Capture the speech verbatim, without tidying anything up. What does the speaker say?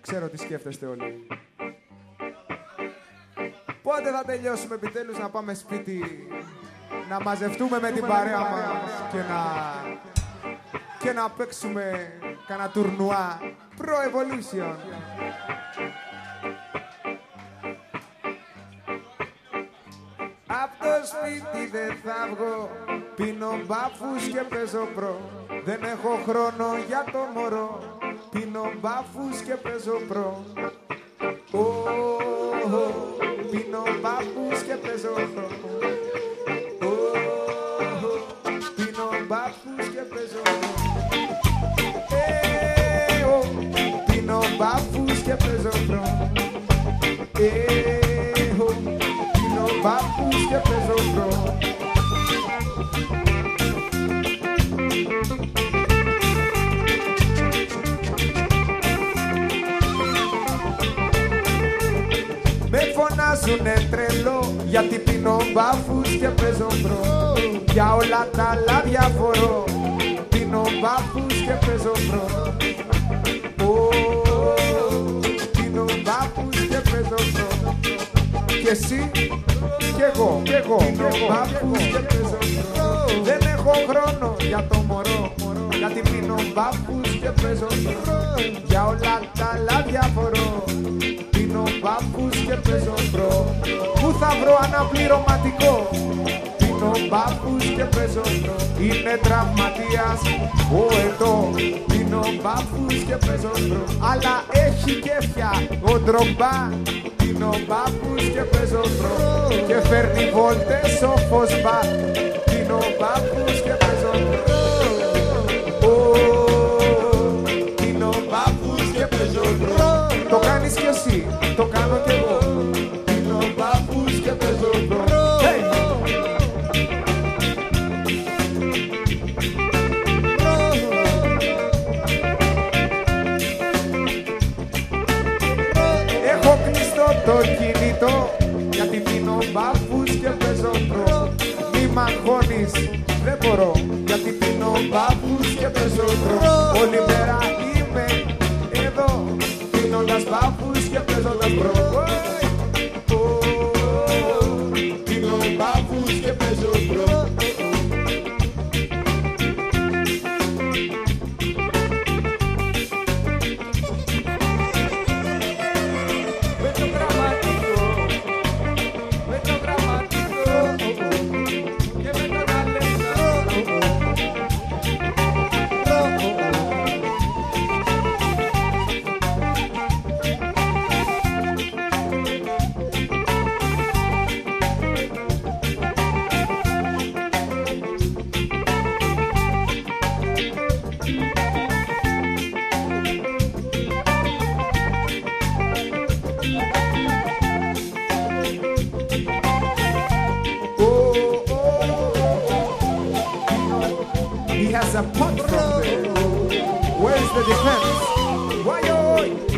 Ξέρω τι σκέφτεστε όλοι. Πότε θα τελειώσουμε επιτέλους να πάμε σπίτι, να μαζευτούμε με την παρέα μας και να, και να παίξουμε κανένα τουρνουά Pro Evolution. Απ' το σπίτι δεν θα βγω, πίνω μπάφους και παίζω προ. Δεν έχω χρόνο για το μωρό, πίνω μπάφους και παίζω προ. Oh, oh, πίνω μπάφους και παίζω προ. Oh, oh, πίνω μπάφους και παίζω προ. Eh, oh, πίνω μπάφους και παίζω προ. Eh, oh, πίνω μπάφους και παίζω προ. Με φωνάζουνε τρελό γιατί πίνω μπάφους και παίζω προ. Για όλα τα άλλα διαφορώ, πίνω μπάφους και παίζω προ. Πίνω μπάφους και παίζω προ. Και εσύ κι εγώ, κι εγώ, πίνω μπάφους και παίζω προ. Δεν έχω χρόνο για το μωρό, γιατί πίνω μπάφους και παίζω προ. Για όλα τα άλλα διαφορώ, πίνω μπάφους και παίζω προ. Πού θα βρω αναπληρωματικό, πίνω μπάφους και παίζω προ. Είναι τραυματίας ο ετώ, πίνω μπάφους και παίζω προ. Αλλά έχει κέφια ο Ντρογκμπά, πίνω μπάφους και παίζω προ. Και φέρνει βόλτες ο Φωσμπά, πίνω μπάφους και παίζω προ. Πίνω μπάφους και παίζω προ. Το κάνεις κι εσύ, το κάνω κι εγώ. Πίνω μπάφους και παίζω προ. Hey! Έχω κλειστό το κινητό, γιατί πίνω μπάφους και παίζω προ. Μη μ' αγχώνεις, δεν μπορώ, γιατί πίνω μπάφους και παίζω προ. Όλη μέρα είμαι εδώ, πίνοντας μπάφους και παίζοντας προ. Πίνω μπάφους και παίζω προ. Με το γραμματικό, με το γραμματικό και με τον Αλέξανδρο. He has a punch from there. Where's the defense? Why, oh,